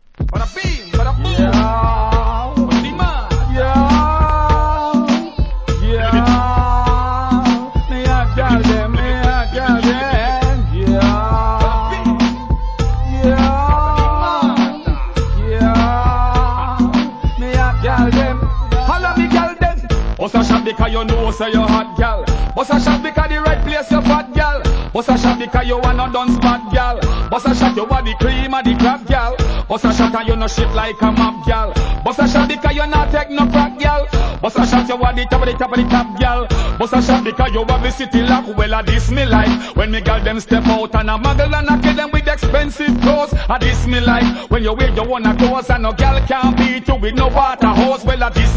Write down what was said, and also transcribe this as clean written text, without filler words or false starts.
Bada bing, bada boom. Yeah. Bada man. Yeah. Me a girl them, me a girl them. Yeah. Me a girl them. Holla me girl them. Bust a shot because you know say you hot gal. Bust a shot because the right place you fat gal. Bust a shot because you wanna dance bad gal. Bust a shot you want the cream of the crab gal. Bust a shot and you no shit like a map gal. Bust a shot because you not take no crack gal. Bust a shot you want the top of the top of the top gal. Bust a shot because you want the city lock. Well a this me like when me gal them step out and a muggle and a kill them with expensive clothes. A this me like when you wear your own clothes and no gal can't beat you with no water hose. Well a this